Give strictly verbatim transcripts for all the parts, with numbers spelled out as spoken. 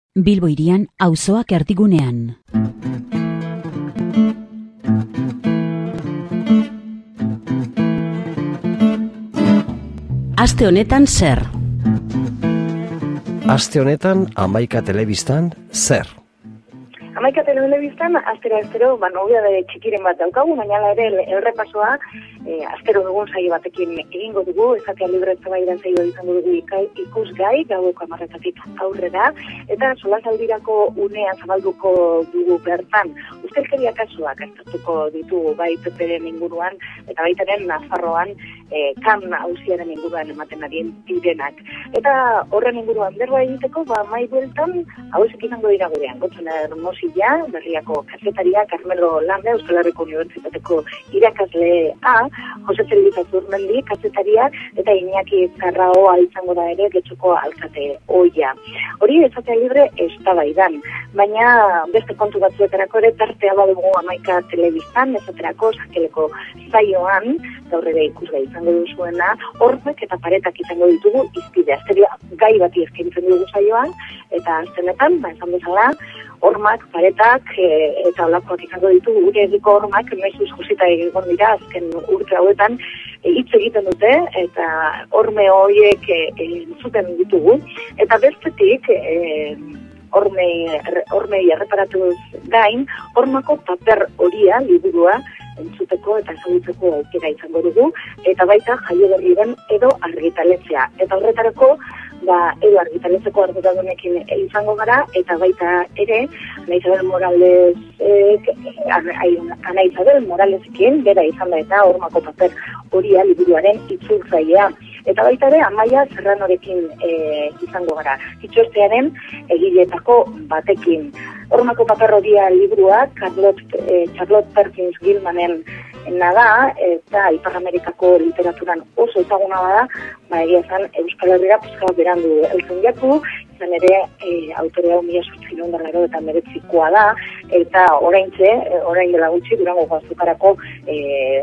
Bilbo hirian auzoak erdigunean. Aste honetan zer? Aste honetan Hamaika Telebistan zer? Hamaika Telebistan astero astero ba nobia de txikiren bat daukagu, baina ere errepasoa eh, astero dugun saio batekin egingo dugu, ezatea libre eztabaidan saio izango dugu ikusgai gaueko hamarretatik aurrera, eta solasaldirako unea zabalduko dugu bertan. Ustelkeria kasuak aztertuko ditugu bai Peperen inguruan eta baitaren Nafarroan eh, kan auziaren inguruan ematen ari direnak. Eta horren inguruan berba egiteko, ba mai bueltan hauek izango dira gurean. Gotzona Hermosilla, Berriako kazetaria, Carmelo Landa, Euskal Herriko Unibertsitateko irakaslea, Jose Zelita Zurmendi, kazetaria, eta Iñaki Zarraoa izango da ere, Getxoko alkate oia. Hori ezatea libre eztabaidan, baina beste kontu batzuetarako ere tartea badugu Hamaika Telebistan, ezaterako sakeleko zaioan, gaur ere ikusgai izango duzuena, horrek eta paretak izango ditugu izpide. Asteria gai bati eskaintzen dugu saioan, eta aztenetan, ba, esan bezala, hormak, paretak, e, eta olakoak izango ditugu, gure ediko hormak, naizuz josita egon dira, azken urte hauetan, hitz egiten dute, eta horme horiek e, e, zuten ditugu, eta bestetik, e, hormei, hormei erreparatuz gain, hormako paper horia, liburua, entzuteko eta ezagutzeko aukera izango dugu, eta baita jaio berriren edo argitaletzea. Eta horretarako, ba, edo argitaletzeko arduradunekin izango gara, eta baita ere, Ana Isabel Morales, eh, Ana Isabel Moralesekin, bera izan da eta hormako paper horia liburuaren itzultzailea. Eta baita ere, Amaia Serranorekin e, izango gara. Itxostearen egiletako batekin. Hormako paper horia liburua, Charlotte, e, Charlotte Perkins Gilmanen nada, eta Ipar Amerikako literaturan oso ezaguna bada, ba egia esan Euskal Herrira pizka berandu heltzen jaku, izan ere e, autorea mila zortziehun eta laurogeita hemeretzikoa da, eta oraintxe, orain dela gutxi, Durango Azukarako e,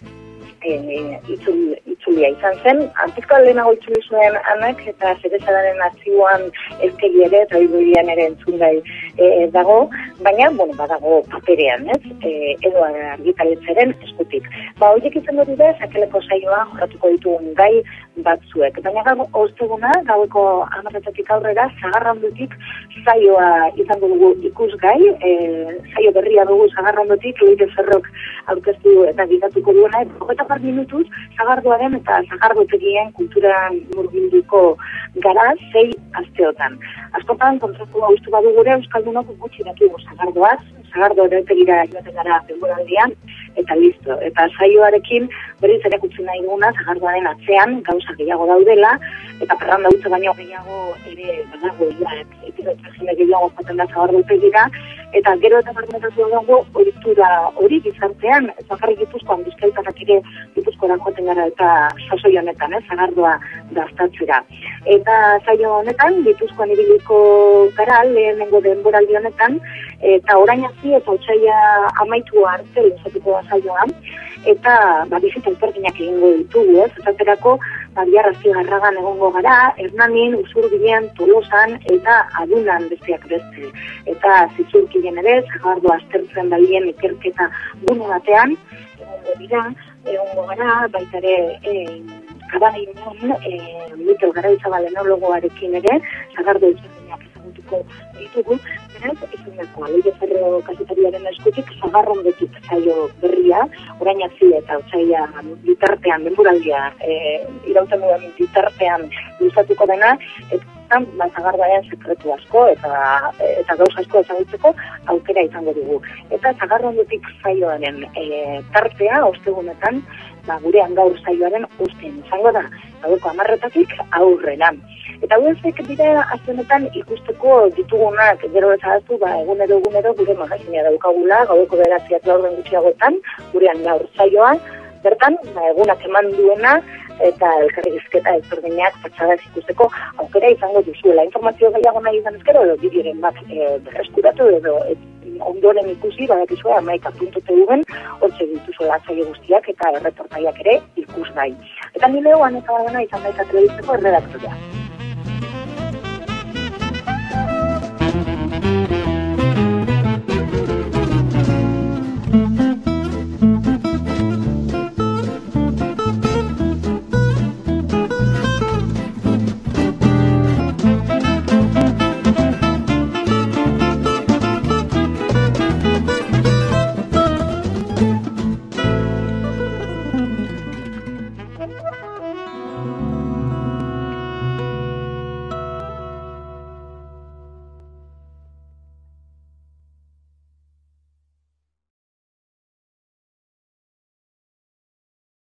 E, itzul, itzulia izan zen. Antizko lehenago itzuli zuen anak eta zerezadaren artziboan ezkegi ere eta iburian ere entzungai e, dago, baina, bueno, badago paperean, ez? E, edo argitaletzaren eskutik. Ba, horiek izango dira, sakeleko saioa jorratuko ditugun gai batzuek. Baina gau, osteguna, gaueko hamarretatik aurrera, Sagarrandotik saioa izango dugu ikusgai, e, saio berria dugu Sagarrandotik, Leire Ferrok aurkeztu eta gidatuko duena, eta par minutuz, Sagardoaren eta Sagardotegien kulturan murgilduko gara sei asteotan. Askotan, kontratu hau ustu badu gure, Euskaldunok gutxi dakigu Sagardoaz, Sagardo eretegira joaten gara denboraldian, eta listo. Eta saioarekin berriz ere kutsu nahi duguna, Sagardoaren atzean, gauza gehiago daudela, eta parranda utze baino gehiago ere badago, eta jende gehiago joaten da Sagardotegira, eta gero eta parmentatu dago horitura hori gizartean, ez bakarrik Gipuzkoan, Bizkaitarrak ere Gipuzkoara joaten gara eta sasoi honetan, eh, Sagardoa daztatzera. Eta saio honetan, Gipuzkoan ibiliko gara, lehenengo denboraldi honetan, eta orain hasi eta otsaila amaitu arte luzatuko da saioan, eta ba, bizita ezberdinak egingo ditugu, ez? Esaterako, ba, bihar Astigarragan egongo gara, Hernanin, Usurbilen, Tolosan, eta Adunan besteak beste. Eta Zizurkilen ere, Sagardoa aztertzen dalien ikerketa gune batean, egongo dira, egongo gara, baita ere, e, Kabaninon, e, Mikel Garaizabal enologoarekin ere, Sagardo ezberdinak ezagutuko ditugu, beraz, izan dakoa, Leire Ferro kazetariaren eskutik, Sagarrondetik saio berria, orain hasi eta otsaila bitartean, denboraldia, e, irauten duen bitartean luzatuko dena, eta ba, Sagardoaren sekretu asko eta eta gauza asko ezagutzeko aukera izango dugu. Eta Sagarrondetik saioaren e, tartea, ostegunetan, ba, gurean gaur saioaren usten izango da, gaueko hamarretatik aurrera. Eta guezek dira aztenetan ikusteko ditugunak gero ezagatu, ba, egunero egunero gure magazina daukagula, gaueko beratziak laurden gutxiagoetan, gurean gaur saioa, bertan, ba, egunak eman duena, eta elkarrizketa ezberdinak patxadas ikusteko aukera izango duzuela. Informazio gehiago nahi izan ezkero, edo bideoren bat e, berreskuratu, edo e, ondoren ikusi, badakizue, hamaika puntu teuben, hortxe dituzuela saio guztiak eta erreportaiak ere ikusgai. Eta nileo, Aneta Bagana izan baita telebisteko erredaktorea.